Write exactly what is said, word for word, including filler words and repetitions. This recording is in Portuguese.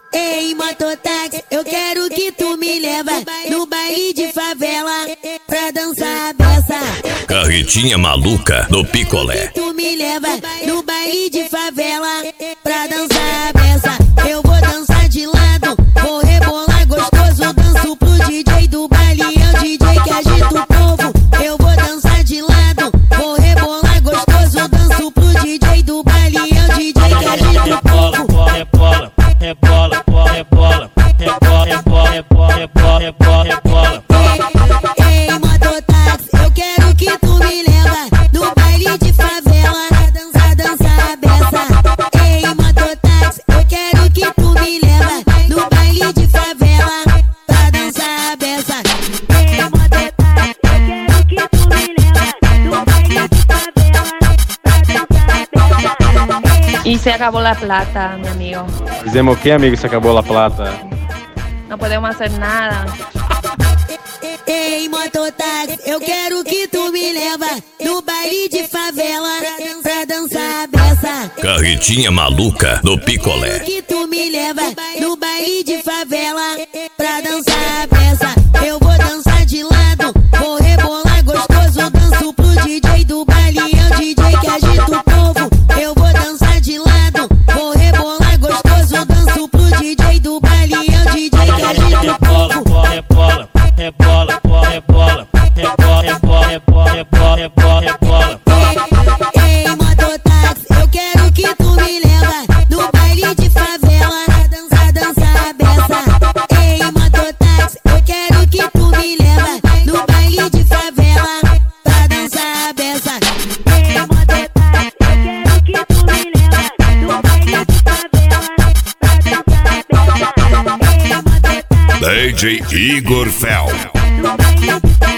Ei, mototáxi, eu quero que tu me leva no baile de favela pra dançar a beça. Carretinha maluca do picolé. Tu me leva no baile de favela pra dançar a beça. Eu vou dançar de lado, vou rebolar gostoso. Danço pro D J do baile, é o D J que agita o povo. Eu vou dançar de lado, vou rebolar gostoso. Danço pro D J do baile, é o D J que agita o povo. Rebola, rebola, rebola, rebola, rebola, rebola, rebola, rebola, rebola, rebola. Ei, mototáxi, eu quero que tu me leva no baile de favela pra dançar, dançar a beça. Ei, mototáxi, eu quero que tu me leva no baile de favela pra dançar a beça. Ei, mototáxi, eu quero que tu me leva no baile de favela pra dançar a beça. Y se acabó la plata, mi amigo. Fizemos o que, amigo? Se acabou a plata. No podemos hacer nada. Ei, mototáxi, eu quero que tu me leva no baile de favela pra dançar a beça. Carretinha maluca do picolé. Que tu me leva no baile de favela pra dançar a beça. Eu vou dançar de lado, vou rebolar gostoso. Danço pro D J do baile, é o D J que agita o povo. Eu vou dançar de lado, vou rebolar gostoso. Danço pro D J do baile, é o D J que agita o povo. Rebola, rebola, rebola, rebola, rebola, rebola, rebola, rebola, rebola. Ei, mototáxi, eu quero que tu me leva no baile de favela pra dançar, dançar a beça. Ei, mototáxi, eu quero que tu me leva no baile de favela pra dançar a beça. Ei, mototáxi, eu quero que tu me leva no baile de favela pra dançar a beça. Ei, mototáxi, D J Igor Fel. no baile de favela.